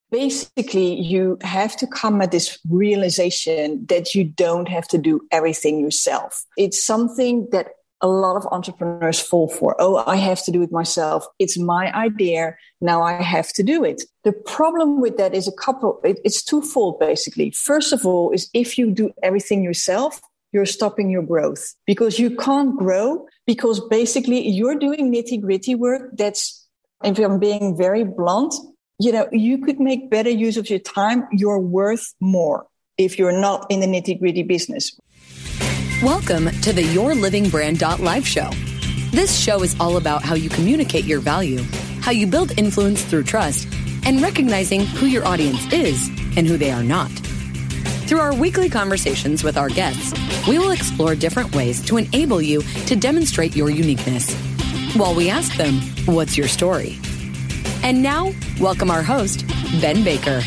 basically you have to come at this realization that you don't have to do everything yourself. It's something that a lot of entrepreneurs fall for. Oh, I have to do it myself. It's my idea. Now I have to do it. The problem with that is it's twofold, basically. First of all, is if you do everything yourself, you're stopping your growth because you can't grow because basically you're doing nitty gritty work. That's, if I'm being very blunt, you could make better use of your time. You're worth more if you're not in the nitty gritty business. Welcome to the Your Living Brand Live show. This show is all about how you communicate your value, how you build influence through trust, and recognizing who your audience is and who they are not. Through our weekly conversations with our guests, we will explore different ways to enable you to demonstrate your uniqueness while we ask them, what's your story? And now, welcome our host, Ben Baker.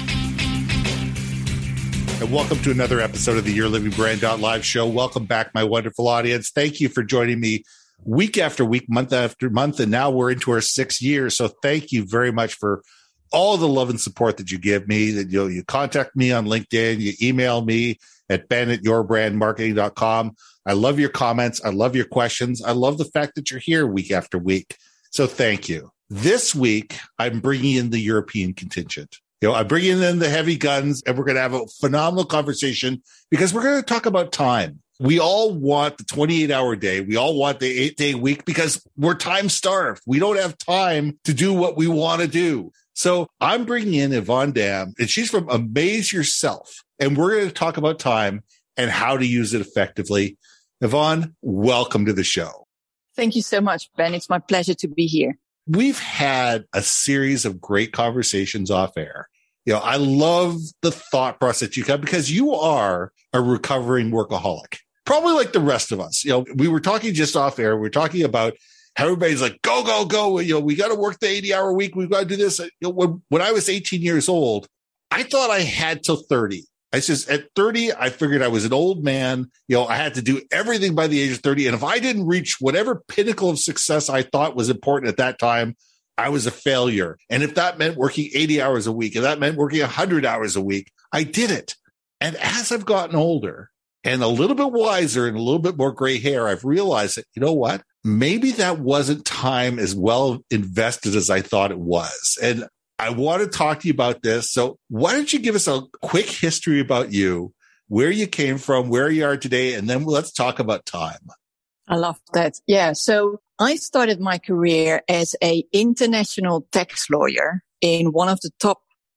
And welcome to another episode of the Your Living Brand Live show. Welcome back, my wonderful audience. Thank you for joining me week after week, month after month, and now we're into our 6th year. So thank you very much for all the love and support that you give me. That you contact me on LinkedIn, you email me at ben@yourbrandmarketing.com. I love your comments. I love your questions. I love the fact that you're here week after week. So thank you. This week, I'm bringing in the European contingent. I'm bringing in the heavy guns, and we're going to have a phenomenal conversation because we're going to talk about time. We all want the 28-hour day. We all want the 8-day week because we're time starved. We don't have time to do what we want to do. So I'm bringing in Yvonne Dam, and she's from Amaze Yourself. And we're going to talk about time and how to use it effectively. Yvonne, welcome to the show. Thank you so much, Ben. It's my pleasure to be here. We've had a series of great conversations off air. I love the thought process you have because you are a recovering workaholic, probably like the rest of us. We were talking just off air. We were talking about how everybody's like, go, go, go. We got to work the 80-hour week. We've got to do this. When I was 18 years old, I thought I had till 30. At 30, I figured I was an old man. I had to do everything by the age of 30. And if I didn't reach whatever pinnacle of success I thought was important at that time, I was a failure. And if that meant working 80 hours a week, and that meant working 100 hours a week, I did it. And as I've gotten older and a little bit wiser and a little bit more gray hair, I've realized that, you know what? Maybe that wasn't time as well invested as I thought it was. And I want to talk to you about this. So why don't you give us a quick history about you, where you came from, where you are today, and then let's talk about time. I love that. Yeah. So I started my career as an international tax lawyer in one of the top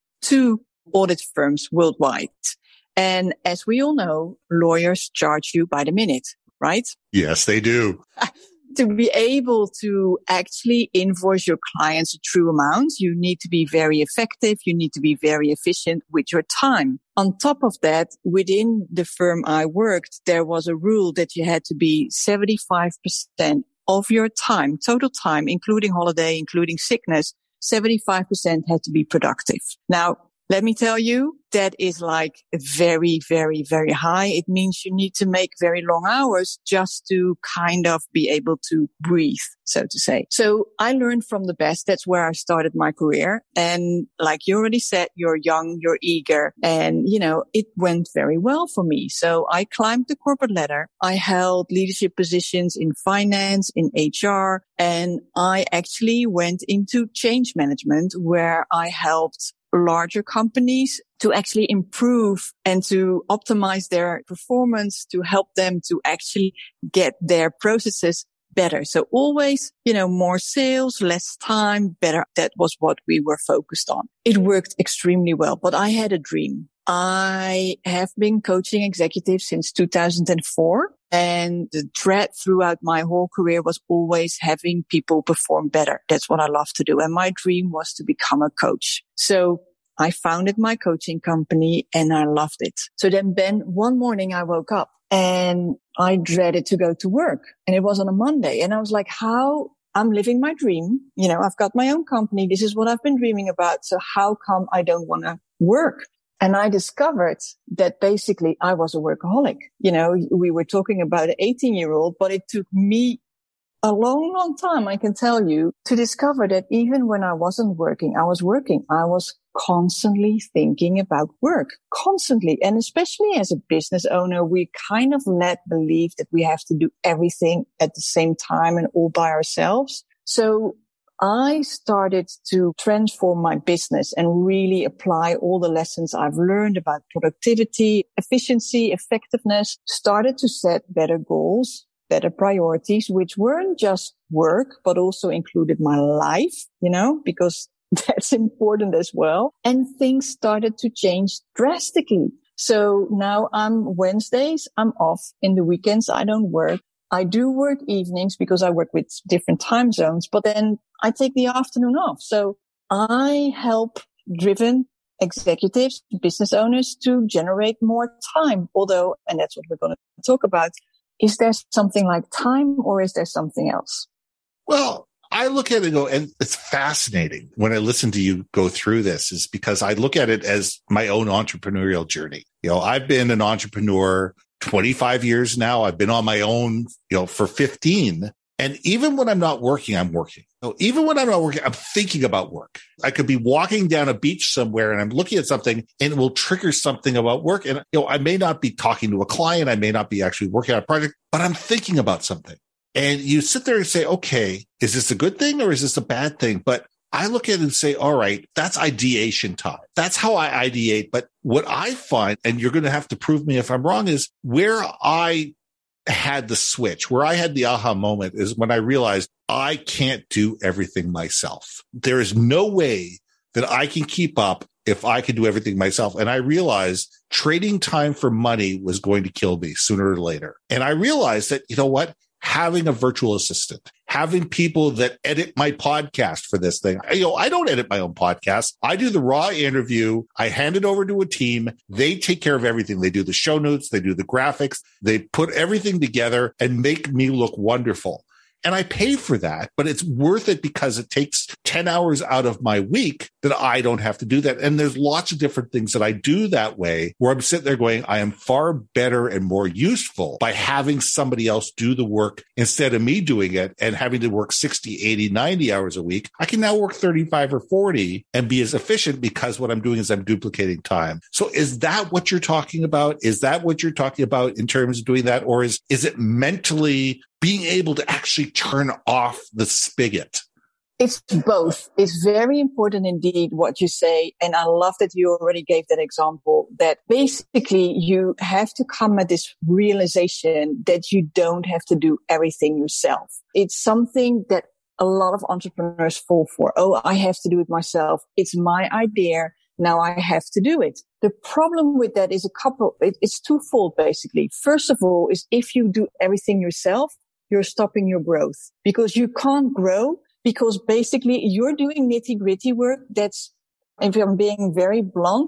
2 audit firms worldwide. And as we all know, lawyers charge you by the minute, right? Yes, they do. To be able to actually invoice your clients a true amount, you need to be very effective. You need to be very efficient with your time. On top of that, within the firm I worked, there was a rule that you had to be 75% of your time, total time, including holiday, including sickness, 75% had to be productive. Now, let me tell you, that is like very, very, very high. It means you need to make very long hours just to kind of be able to breathe, so to say. So I learned from the best. That's where I started my career. And like you already said, you're young, you're eager, and it went very well for me. So I climbed the corporate ladder. I held leadership positions in finance, in HR, and I actually went into change management where I helped larger companies to actually improve and to optimize their performance, to help them to actually get their processes better. So always, more sales, less time, better. That was what we were focused on. It worked extremely well, but I had a dream. I have been coaching executives since 2004. And the thread throughout my whole career was always having people perform better. That's what I love to do. And my dream was to become a coach. So I founded my coaching company and I loved it. So then, Ben, one morning I woke up and I dreaded to go to work. And it was on a Monday. And I was like, how? I'm living my dream. I've got my own company. This is what I've been dreaming about. So how come I don't want to work? And I discovered that basically I was a workaholic. We were talking about an 18-year-old, but it took me a long, long time, I can tell you, to discover that even when I wasn't working, I was constantly thinking about work, constantly. And especially as a business owner, we kind of believe that we have to do everything at the same time and all by ourselves. So I started to transform my business and really apply all the lessons I've learned about productivity, efficiency, effectiveness, started to set better goals, better priorities, which weren't just work, but also included my life, because that's important as well. And things started to change drastically. So now Wednesdays, I'm off. In the weekends, I don't work. I do work evenings because I work with different time zones, but then I take the afternoon off. So I help driven executives, business owners to generate more time. Although, and that's what we're going to talk about, is there something like time or is there something else? Well, I look at it and go, and it's fascinating when I listen to you go through this, is because I look at it as my own entrepreneurial journey. I've been an entrepreneur 25 years now. I've been on my own, for 15. And even when I'm not working, I'm working. So even when I'm not working, I'm thinking about work. I could be walking down a beach somewhere and I'm looking at something and it will trigger something about work. And, I may not be talking to a client. I may not be actually working on a project, but I'm thinking about something. And you sit there and say, okay, is this a good thing or is this a bad thing? But I look at it and say, all right, that's ideation time. That's how I ideate. But what I find, and you're going to have to prove me if I'm wrong, is where I had the switch, where I had the aha moment is when I realized I can't do everything myself. There is no way that I can keep up if I can do everything myself. And I realized trading time for money was going to kill me sooner or later. And I realized that, having a virtual assistant, having people that edit my podcast for this thing. I don't edit my own podcast. I do the raw interview. I hand it over to a team. They take care of everything. They do the show notes. They do the graphics. They put everything together and make me look wonderful. And I pay for that, but it's worth it because it takes 10 hours out of my week that I don't have to do that. And there's lots of different things that I do that way where I'm sitting there going, I am far better and more useful by having somebody else do the work instead of me doing it and having to work 60, 80, 90 hours a week. I can now work 35 or 40 and be as efficient because what I'm doing is I'm duplicating time. So is that what you're talking about? Is that what you're talking about in terms of doing that? Or is it mentally being able to actually turn off the spigot? It's both. It's very important indeed what you say. And I love that you already gave that example, that basically you have to come at this realization that you don't have to do everything yourself. It's something that a lot of entrepreneurs fall for. Oh, I have to do it myself. It's my idea. Now I have to do it. The problem with that is it's twofold basically. First of all, is if you do everything yourself, you're stopping your growth because you can't grow because basically you're doing nitty gritty work. That's, if I'm being very blunt,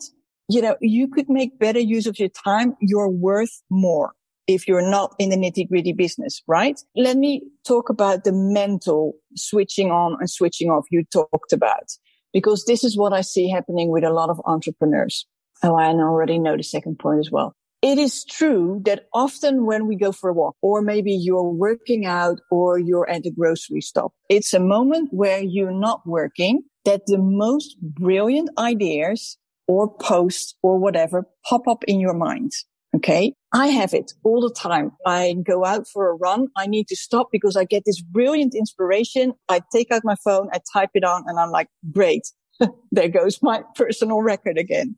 you could make better use of your time. You're worth more if you're not in the nitty gritty business, right? Let me talk about the mental switching on and switching off you talked about, because this is what I see happening with a lot of entrepreneurs. Oh, I already know the second point as well. It is true that often when we go for a walk, or maybe you're working out or you're at a grocery stop, it's a moment where you're not working, that the most brilliant ideas or posts or whatever pop up in your mind. Okay. I have it all the time. I go out for a run. I need to stop because I get this brilliant inspiration. I take out my phone, I type it on, and I'm like, great. There goes my personal record again.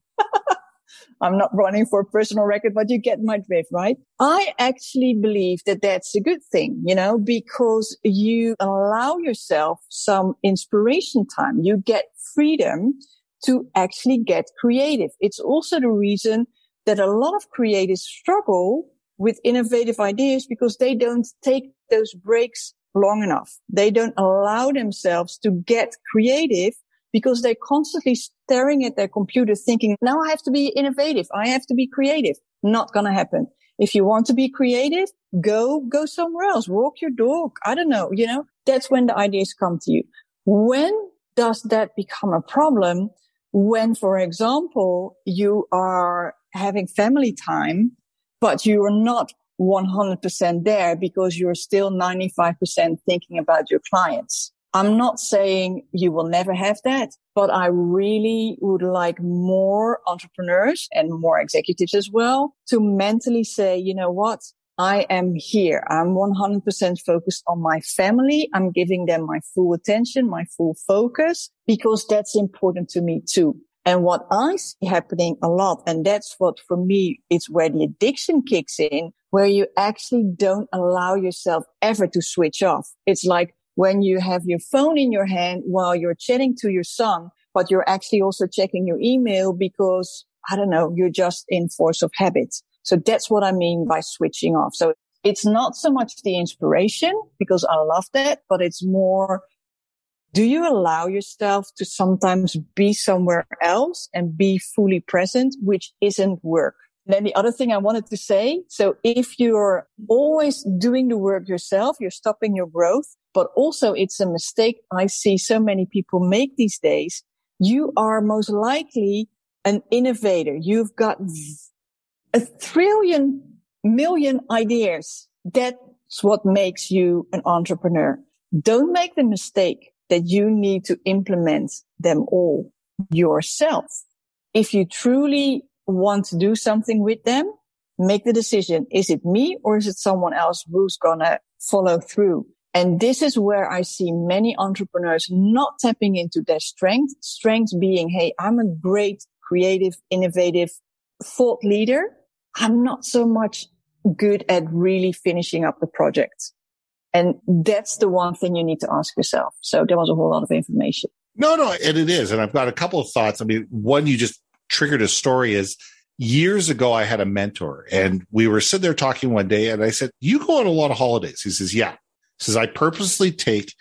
I'm not running for a personal record, but you get my drift, right? I actually believe that that's a good thing, because you allow yourself some inspiration time. You get freedom to actually get creative. It's also the reason that a lot of creatives struggle with innovative ideas because they don't take those breaks long enough. They don't allow themselves to get creative because they're constantly staring at their computer thinking, now I have to be innovative. I have to be creative. Not going to happen. If you want to be creative, go somewhere else. Walk your dog. I don't know. That's when the ideas come to you. When does that become a problem? When, for example, you are having family time, but you are not 100% there because you're still 95% thinking about your clients. I'm not saying you will never have that, but I really would like more entrepreneurs and more executives as well to mentally say, you know what? I am here. I'm 100% focused on my family. I'm giving them my full attention, my full focus, because that's important to me too. And what I see happening a lot, and that's what for me, it's where the addiction kicks in, where you actually don't allow yourself ever to switch off. It's like when you have your phone in your hand while you're chatting to your son, but you're actually also checking your email because, I don't know, you're just in force of habit. So that's what I mean by switching off. So it's not so much the inspiration, because I love that, but it's more, do you allow yourself to sometimes be somewhere else and be fully present, which isn't work? And then the other thing I wanted to say, so if you're always doing the work yourself, you're stopping your growth, but also it's a mistake I see so many people make these days. You are most likely an innovator. You've got 1 million ideas. That's what makes you an entrepreneur. Don't make the mistake that you need to implement them all yourself. If you truly want to do something with them, make the decision. Is it me or is it someone else who's gonna follow through? And this is where I see many entrepreneurs not tapping into their strengths being, hey, I'm a great, creative, innovative thought leader. I'm not so much good at really finishing up the project. And that's the one thing you need to ask yourself. So there was a whole lot of information. No, and it is. And I've got a couple of thoughts. I mean, one you just triggered a story is years ago, I had a mentor and we were sitting there talking one day and I said, you go on a lot of holidays. He says, yeah. He says, I purposely take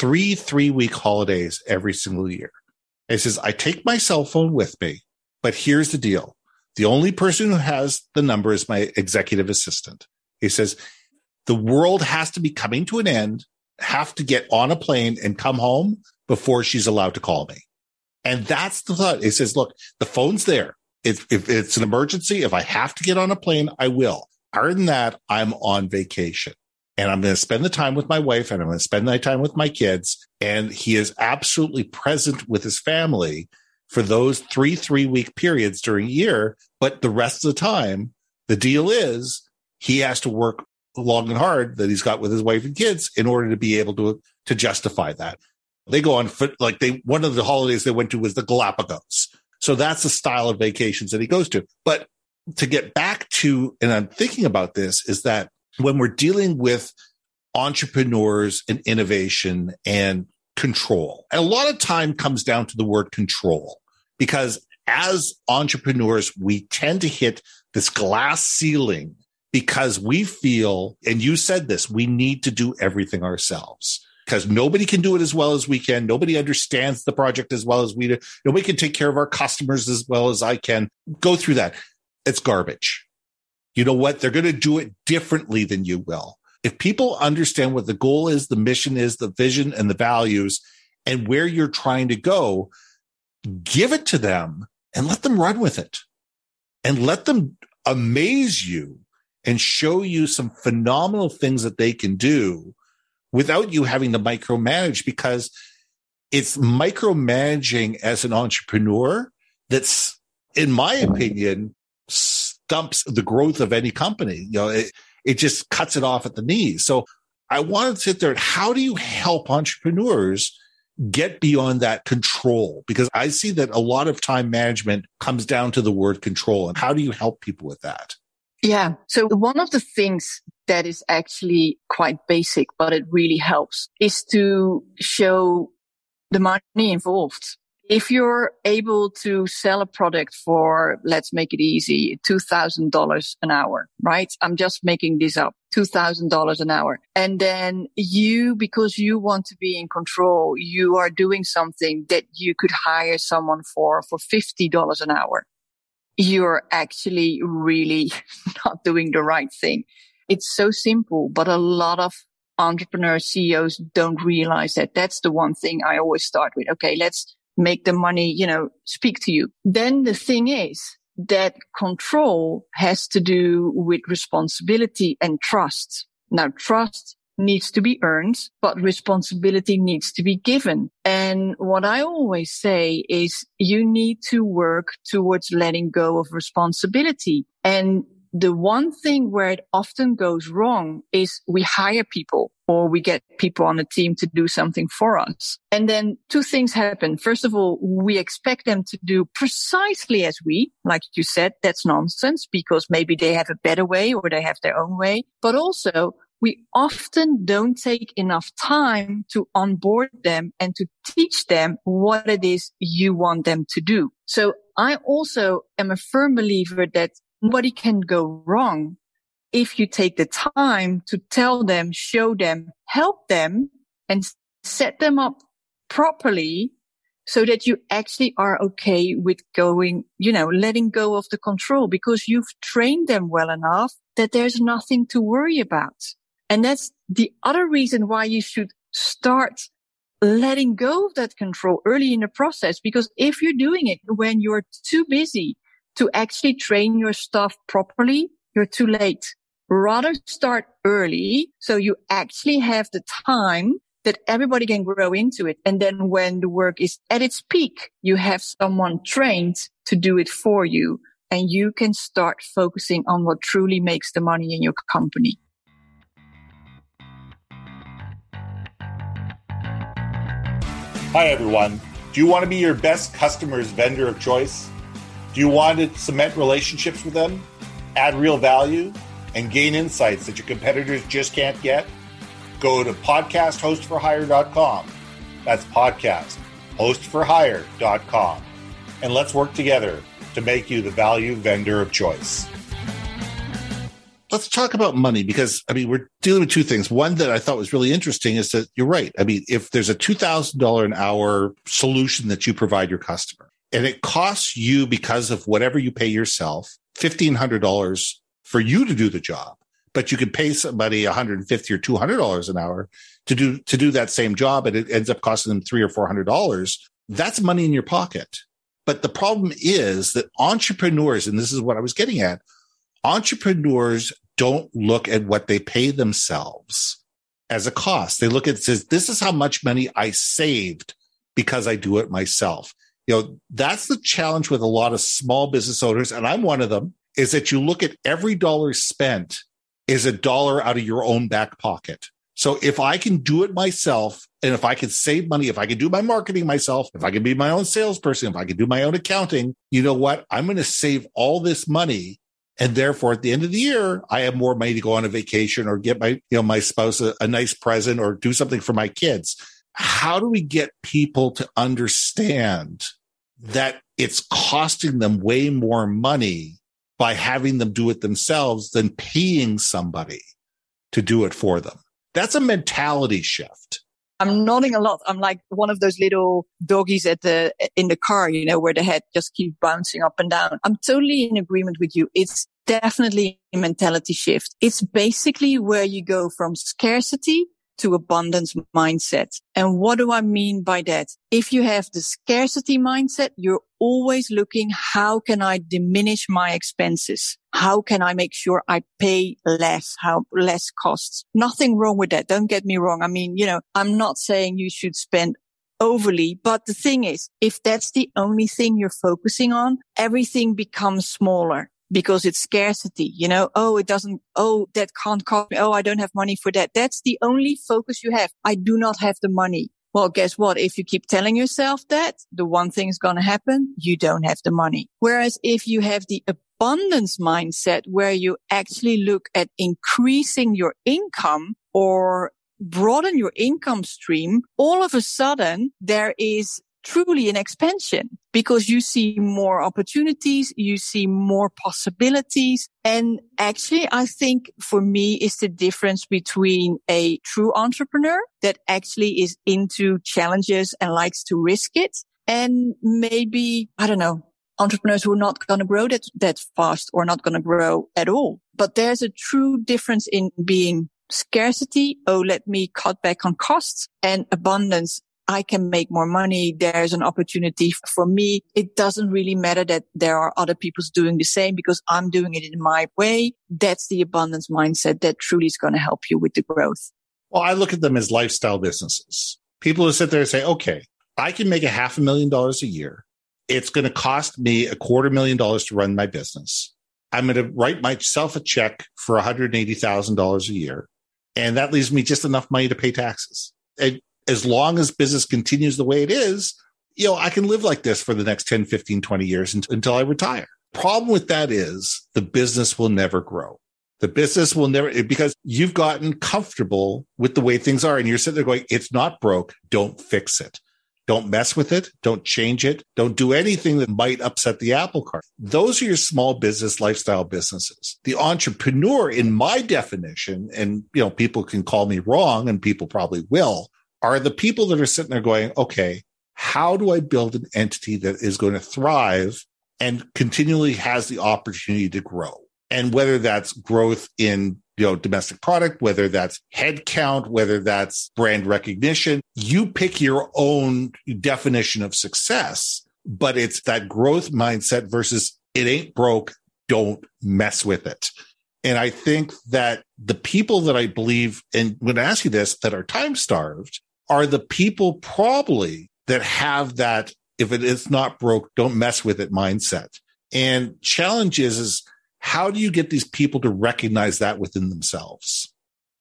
3-week holidays every single year. He says, I take my cell phone with me, but here's the deal. The only person who has the number is my executive assistant. He says, the world has to be coming to an end, have to get on a plane and come home before she's allowed to call me. And that's the thought. He says, look, the phone's there. If it's an emergency, if I have to get on a plane, I will. Other than that, I'm on vacation. And I'm going to spend the time with my wife and I'm going to spend my time with my kids. And he is absolutely present with his family for those 3-week periods during a year. But the rest of the time, the deal is he has to work long and hard that he's got with his wife and kids in order to be able to justify that. They go on foot, one of the holidays they went to was the Galapagos. So that's the style of vacations that he goes to. But to get back to, and I'm thinking about this, is that when we're dealing with entrepreneurs and innovation and control, and a lot of time comes down to the word control, because as entrepreneurs, we tend to hit this glass ceiling because we feel, and you said this, we need to do everything ourselves because nobody can do it as well as we can. Nobody understands the project as well as we do. Nobody can take care of our customers as well as I can. Go through that. It's garbage. You know what? They're going to do it differently than you will. If people understand what the goal is, the mission is, the vision and the values, and where you're trying to go, give it to them and let them run with it and let them amaze you and show you some phenomenal things that they can do without you having to micromanage, because it's micromanaging as an entrepreneur that's, in my opinion, stumps the growth of any company. You know, it just cuts it off at the knees. So I want to sit there. How do you help entrepreneurs get beyond that control? Because I see that a lot of time management comes down to the word control. And how do you help people with that? Yeah. So one of the things that is actually quite basic, but it really helps, is to show the money involved. If you're able to sell a product for, let's make it easy, $2,000 an hour, right? I'm just making this up, $2,000 an hour. And then you, because you want to be in control, you are doing something that you could hire someone for $50 an hour. You're actually really not doing the right thing. It's so simple, but a lot of entrepreneurs, CEOs don't realize that. That's the one thing I always start with. Okay, let's make the money, speak to you. Then the thing is, that control has to do with responsibility and trust. Now, trust needs to be earned, but responsibility needs to be given. And what I always say is you need to work towards letting go of responsibility. And the one thing where it often goes wrong is we hire people or we get people on a team to do something for us. And then two things happen. First of all, we expect them to do precisely as we, like you said, that's nonsense because maybe they have a better way or they have their own way. But also, we often don't take enough time to onboard them and to teach them what it is you want them to do. So I also am a firm believer that nobody can go wrong if you take the time to tell them, show them, help them, and set them up properly so that you actually are okay with going, letting go of the control because you've trained them well enough that there's nothing to worry about. And that's the other reason why you should start letting go of that control early in the process. Because if you're doing it when you're too busy to actually train your staff properly, you're too late. Rather start early so you actually have the time that everybody can grow into it. And then when the work is at its peak, you have someone trained to do it for you. And you can start focusing on what truly makes the money in your company. Hi, everyone. Do you want to be your best customer's vendor of choice? Do you want to cement relationships with them, add real value, and gain insights that your competitors just can't get? Go to podcasthostforhire.com. That's podcasthostforhire.com. And let's work together to make you the value vendor of choice. Let's talk about money because, we're dealing with two things. One that I thought was really interesting is that you're right. If there's a $2,000 an hour solution that you provide your customer and it costs you because of whatever you pay yourself, $1,500 for you to do the job, but you could pay somebody $150 or $200 an hour to do that same job and it ends up costing them $300 or $400. That's money in your pocket. But the problem is that entrepreneurs, and this is what I was getting at, entrepreneurs don't look at what they pay themselves as a cost. They look at it, says, this is how much money I saved because I do it myself. That's the challenge with a lot of small business owners. And I'm one of them, is that you look at every dollar spent is a dollar out of your own back pocket. So if I can do it myself and if I can save money, if I can do my marketing myself, if I can be my own salesperson, if I can do my own accounting, you know what? I'm going to save all this money. And therefore, at the end of the year, I have more money to go on a vacation or get my spouse a nice present or do something for my kids. How do we get people to understand that it's costing them way more money by having them do it themselves than paying somebody to do it for them? That's a mentality shift. I'm nodding a lot. I'm like one of those little doggies in the car, where the head just keeps bouncing up and down. I'm totally in agreement with you. It's definitely a mentality shift. It's basically where you go from scarcity to abundance mindset. And what do I mean by that? If you have the scarcity mindset, you're always looking, how can I diminish my expenses? How can I make sure I pay less, how less costs? Nothing wrong with that. Don't get me wrong. I'm not saying you should spend overly, but the thing is, if that's the only thing you're focusing on, everything becomes smaller. Because it's scarcity, that can't cost me. Oh, I don't have money for that. That's the only focus you have. I do not have the money. Well, guess what? If you keep telling yourself that, the one thing is going to happen. You don't have the money. Whereas if you have the abundance mindset where you actually look at increasing your income or broaden your income stream, all of a sudden there is truly an expansion because you see more opportunities, you see more possibilities. And actually, I think for me is the difference between a true entrepreneur that actually is into challenges and likes to risk it and maybe, entrepreneurs who are not going to grow that fast or not going to grow at all. But there's a true difference in being scarcity. Oh, let me cut back on costs, and abundance. I can make more money. There's an opportunity for me. It doesn't really matter that there are other people doing the same because I'm doing it in my way. That's the abundance mindset that truly is going to help you with the growth. Well, I look at them as lifestyle businesses. People who sit there and say, okay, I can make $500,000 a year. It's going to cost me $250,000 to run my business. I'm going to write myself a check for $180,000 a year. And that leaves me just enough money to pay taxes. And as long as business continues the way it is, I can live like this for the next 10, 15, 20 years until I retire. Problem with that is the business will never grow. The business will never, because you've gotten comfortable with the way things are and you're sitting there going, it's not broke. Don't fix it. Don't mess with it. Don't change it. Don't do anything that might upset the apple cart. Those are your small business, lifestyle businesses. The entrepreneur, in my definition, and people can call me wrong and people probably will, are the people that are sitting there going, okay, how do I build an entity that is going to thrive and continually has the opportunity to grow? And whether that's growth in domestic product, whether that's headcount, whether that's brand recognition, you pick your own definition of success, but it's that growth mindset versus it ain't broke, don't mess with it. And I think that the people that I believe, and I'm going to ask you this, that are time starved are the people probably that have that, if it is not broke, don't mess with it mindset. And challenge is how do you get these people to recognize that within themselves?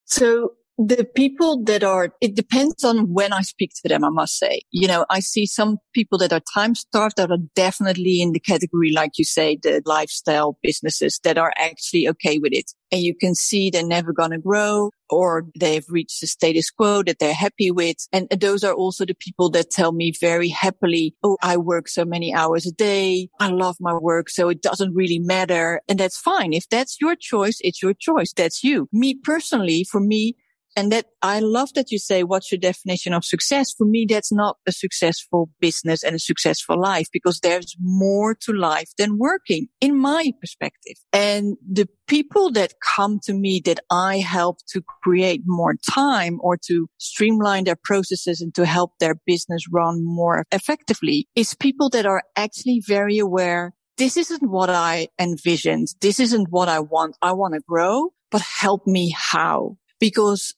So the people that are, it depends on when I speak to them, I must say. I see some people that are time starved that are definitely in the category, like you say, the lifestyle businesses that are actually okay with it. And you can see they're never going to grow or they've reached the status quo that they're happy with. And those are also the people that tell me very happily, oh, I work so many hours a day. I love my work, so it doesn't really matter. And that's fine. If that's your choice, it's your choice. That's you. Me personally, for me, and that I love that you say, what's your definition of success? For me, that's not a successful business and a successful life because there's more to life than working in my perspective. And the people that come to me that I help to create more time or to streamline their processes and to help their business run more effectively is people that are actually very aware. This isn't what I envisioned. This isn't what I want. I want to grow, but help me how? Because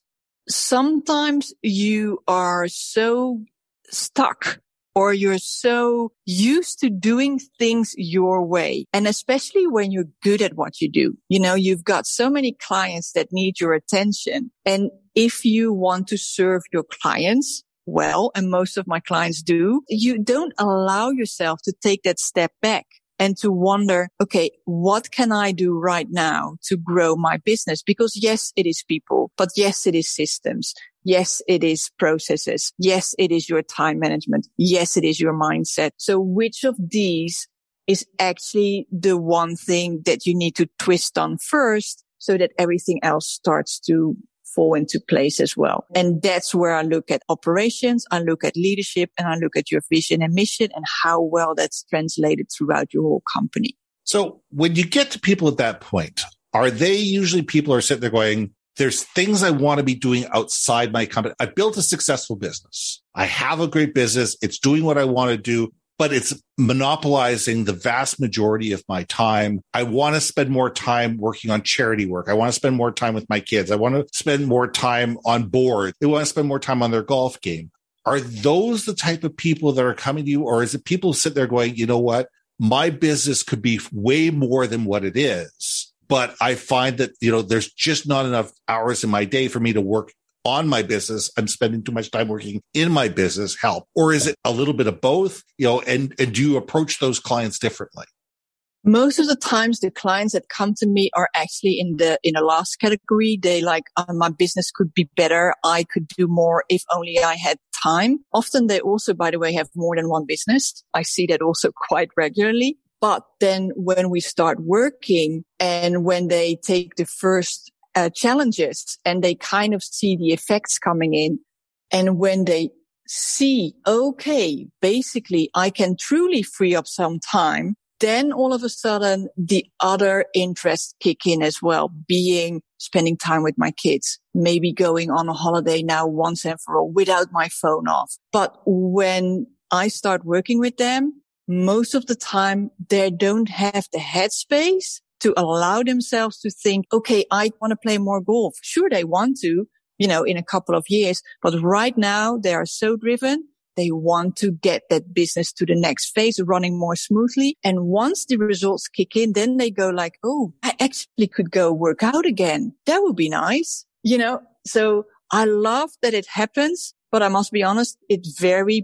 sometimes you are so stuck or you're so used to doing things your way. And especially when you're good at what you do, you've got so many clients that need your attention. And if you want to serve your clients well, and most of my clients do, you don't allow yourself to take that step back and to wonder, okay, what can I do right now to grow my business? Because yes, it is people, but yes, it is systems. Yes, it is processes. Yes, it is your time management. Yes, it is your mindset. So which of these is actually the one thing that you need to twist on first so that everything else starts to fall into place as well? And that's where I look at operations, I look at leadership, and I look at your vision and mission and how well that's translated throughout your whole company. So when you get to people at that point, are they usually people who are sitting there going, there's things I want to be doing outside my company. I built a successful business. I have a great business. It's doing what I want to do, but it's monopolizing the vast majority of my time. I want to spend more time working on charity work. I want to spend more time with my kids. I want to spend more time on board. They want to spend more time on their golf game. Are those the type of people that are coming to you? Or is it people who sit there going, you know what? My business could be way more than what it is. But I find that, there's just not enough hours in my day for me to work on my business. I'm spending too much time working in my business. Help. Or is it a little bit of both? And do you approach those clients differently? Most of the times the clients that come to me are actually in the last category. They like, my business could be better. I could do more if only I had time. Often they also, by the way, have more than one business. I see that also quite regularly. But then when we start working and when they take the first challenges and they kind of see the effects coming in, and when they see, okay, basically I can truly free up some time, then all of a sudden the other interests kick in as well, being spending time with my kids, maybe going on a holiday now once and for all without my phone off. But when I start working with them, most of the time they don't have the headspace to allow themselves to think, okay, I want to play more golf. Sure, they want to, in a couple of years, but right now they are so driven. They want to get that business to the next phase, running more smoothly. And once the results kick in, then they go like, oh, I actually could go work out again. That would be nice. So I love that it happens, but I must be honest, it very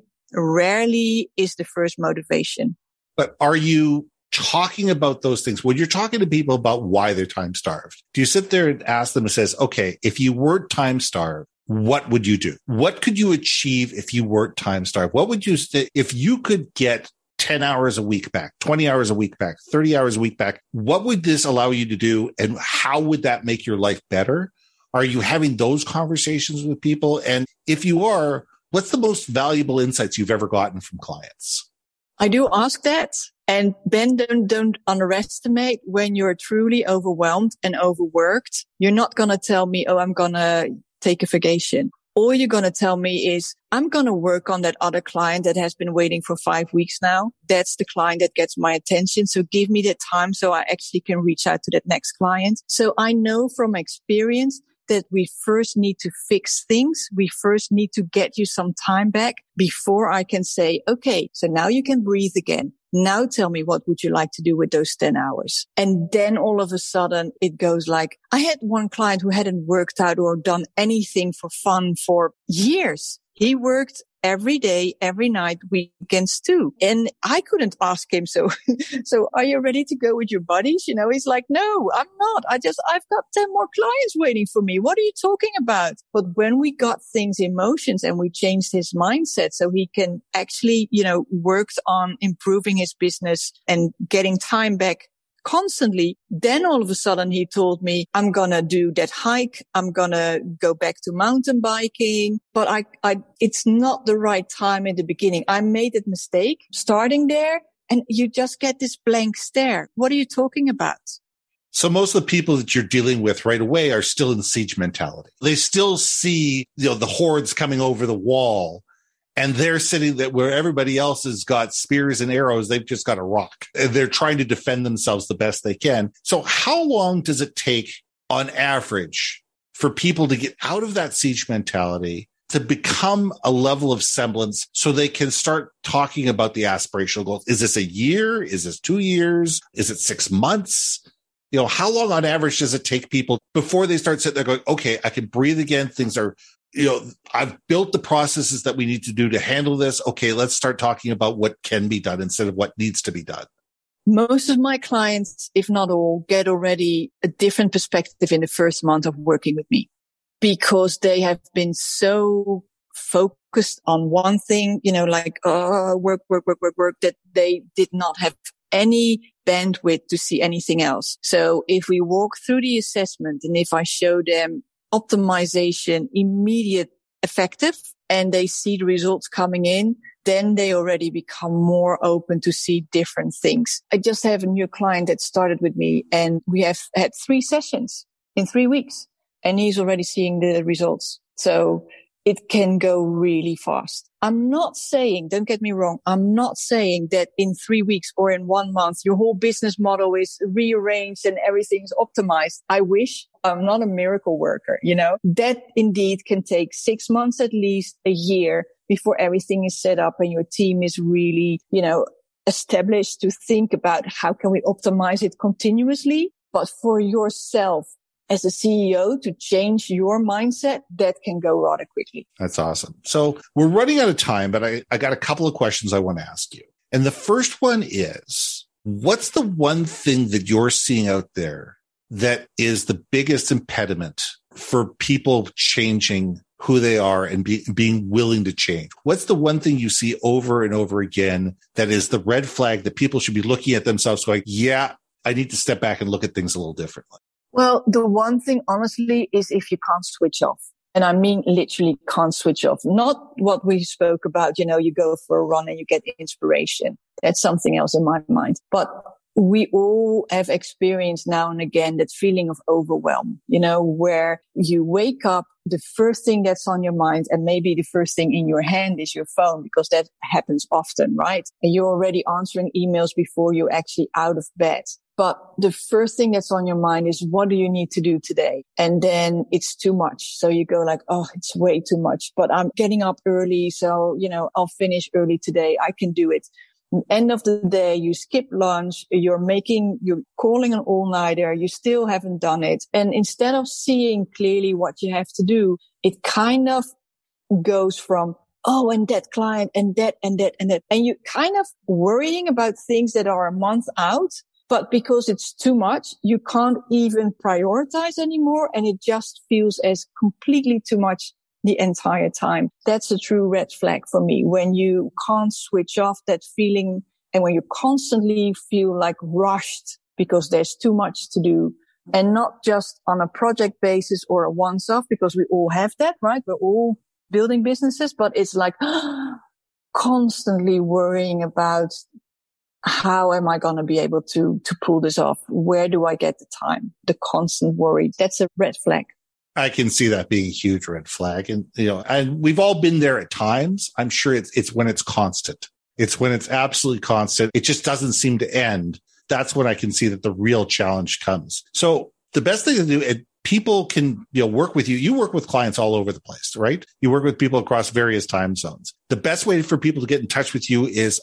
rarely is the first motivation. But are you talking about those things when you're talking to people about why they're time starved? Do you sit there and ask them and says, okay, if you weren't time starved, what would you do? What could you achieve if you weren't time starved? What would you say if you could get 10 hours a week back, 20 hours a week back, 30 hours a week back? What would this allow you to do? And how would that make your life better? Are you having those conversations with people? And if you are, what's the most valuable insights you've ever gotten from clients? I do ask that. And Ben, don't underestimate when you're truly overwhelmed and overworked. You're not going to tell me, oh, I'm going to take a vacation. All you're going to tell me is, I'm going to work on that other client that has been waiting for 5 weeks now. That's the client that gets my attention. So give me that time so I actually can reach out to that next client. So I know from experience that we first need to fix things. We first need to get you some time back before I can say, okay, so now you can breathe again. Now tell me, what would you like to do with those 10 hours? And then all of a sudden it goes like, I had one client who hadn't worked out or done anything for fun for years. He worked every day, every night, weekends too. And I couldn't ask him, so are you ready to go with your buddies? He's like, no, I'm not. I've got 10 more clients waiting for me. What are you talking about? But when we got things in motions and we changed his mindset so he can actually, worked on improving his business and getting time back constantly, then all of a sudden he told me, I'm going to do that hike. I'm going to go back to mountain biking, but it's not the right time in the beginning. I made that mistake starting there, and you just get this blank stare. What are you talking about? So most of the people that you're dealing with right away are still in siege mentality. They still see, the hordes coming over the wall. And they're sitting there where everybody else has got spears and arrows. They've just got a rock. And they're trying to defend themselves the best they can. So how long does it take on average for people to get out of that siege mentality to become a level of semblance so they can start talking about the aspirational goals? Is this a year? Is this 2 years? Is it 6 months? How long on average does it take people before they start sitting there going, okay, I can breathe again. Things are, I've built the processes that we need to do to handle this. Okay, let's start talking about what can be done instead of what needs to be done. Most of my clients, if not all, get already a different perspective in the first month of working with me because they have been so focused on one thing, work, that they did not have any bandwidth to see anything else. So if we walk through the assessment and if I show them optimization, immediate effective, and they see the results coming in, then they already become more open to see different things. I just have a new client that started with me and we have had 3 sessions in 3 weeks and he's already seeing the results. So it can go really fast. I'm not saying, don't get me wrong, I'm not saying that in 3 weeks or in 1 month, your whole business model is rearranged and everything is optimized. I wish. I'm not a miracle worker, That indeed can take 6 months, at least a year before everything is set up and your team is really, established to think about how can we optimize it continuously. But for yourself, as a CEO, to change your mindset, that can go rather quickly. That's awesome. So we're running out of time, but I got a couple of questions I want to ask you. And the first one is, what's the one thing that you're seeing out there that is the biggest impediment for people changing who they are and being willing to change? What's the one thing you see over and over again that is the red flag that people should be looking at themselves going, yeah, I need to step back and look at things a little differently? Well, the one thing, honestly, is if you can't switch off. And I mean, literally can't switch off. Not what we spoke about, you go for a run and you get inspiration. That's something else in my mind. But we all have experienced now and again that feeling of overwhelm, where you wake up, the first thing that's on your mind, and maybe the first thing in your hand is your phone, because that happens often, right? And you're already answering emails before you're actually out of bed. But the first thing that's on your mind is, what do you need to do today? And then it's too much. So you go like, oh, it's way too much, but I'm getting up early. So, I'll finish early today. I can do it. End of the day, you skip lunch, you're calling an all-nighter, you still haven't done it. And instead of seeing clearly what you have to do, it kind of goes from, oh, and that client and that and that and that. And you're kind of worrying about things that are a month out, but because it's too much, you can't even prioritize anymore. And it just feels as completely too much the entire time. That's a true red flag for me. When you can't switch off that feeling, and when you constantly feel like rushed because there's too much to do, and not just on a project basis or a once-off, because we all have that, right? We're all building businesses, but it's like constantly worrying about, how am I going to be able to pull this off? Where do I get the time? The constant worry. That's a red flag. I can see that being a huge red flag. And, and we've all been there at times. I'm sure it's when it's constant. It's when it's absolutely constant. It just doesn't seem to end. That's when I can see that the real challenge comes. So the best thing to do, people can, work with you. You work with clients all over the place, right? You work with people across various time zones. The best way for people to get in touch with you is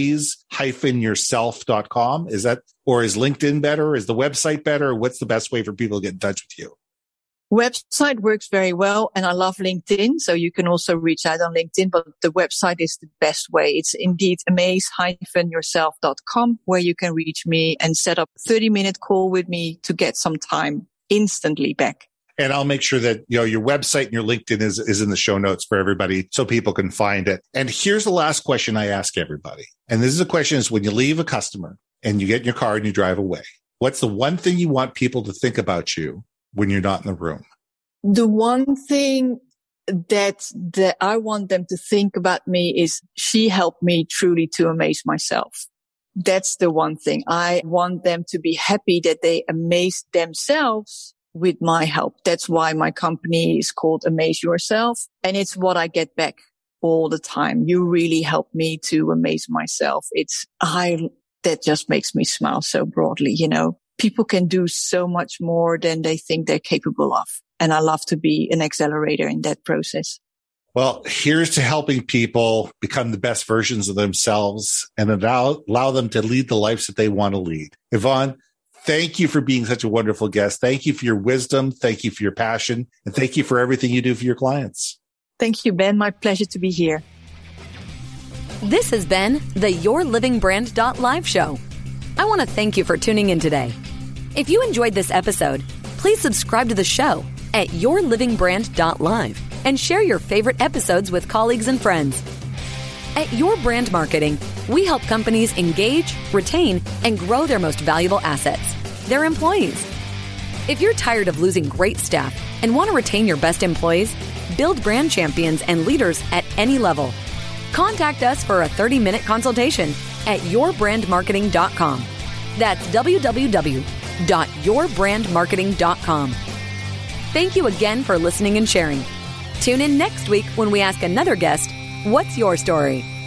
amaze-yourself.com. Is that, or is LinkedIn better? Is the website better? What's the best way for people to get in touch with you? Website works very well, and I love LinkedIn, so you can also reach out on LinkedIn, but the website is the best way. It's indeed amaze-yourself.com, where you can reach me and set up a 30-minute call with me to get some time instantly back. And I'll make sure that, your website and your LinkedIn is in the show notes for everybody so people can find it. And here's the last question I ask everybody. And this is a question: is when you leave a customer and you get in your car and you drive away, what's the one thing you want people to think about you when you're not in the room? The one thing that I want them to think about me is, she helped me truly to amaze myself. That's the one thing. I want them to be happy that they amazed themselves with my help. That's why my company is called Amaze Yourself. And it's what I get back all the time. You really helped me to amaze myself. That just makes me smile so broadly, People can do so much more than they think they're capable of. And I love to be an accelerator in that process. Well, here's to helping people become the best versions of themselves and allow them to lead the lives that they want to lead. Yvonne, thank you for being such a wonderful guest. Thank you for your wisdom. Thank you for your passion. And thank you for everything you do for your clients. Thank you, Ben. My pleasure to be here. This has been the Your Living Brand Live show. I want to thank you for tuning in today. If you enjoyed this episode, please subscribe to the show at yourlivingbrand.live and share your favorite episodes with colleagues and friends. At Your Brand Marketing, we help companies engage, retain, and grow their most valuable assets, their employees. If you're tired of losing great staff and want to retain your best employees, build brand champions and leaders at any level, contact us for a 30-minute consultation at yourbrandmarketing.com. That's www.yourbrandmarketing.com. Thank you again for listening and sharing. Tune in next week when we ask another guest, what's your story?